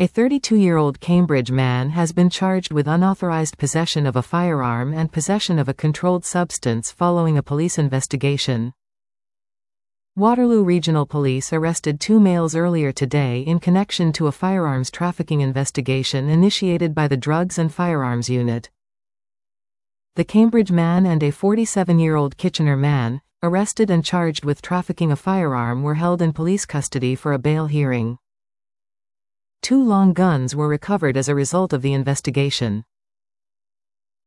A 32-year-old Cambridge man has been charged with unauthorized possession of a firearm and possession of a controlled substance following a police investigation. Waterloo Regional Police arrested 2 males earlier today in connection to a firearms trafficking investigation initiated by the Drugs and Firearms Unit. The Cambridge man and a 47-year-old Kitchener man, arrested and charged with trafficking a firearm, were held in police custody for a bail hearing. 2 long guns were recovered as a result of the investigation.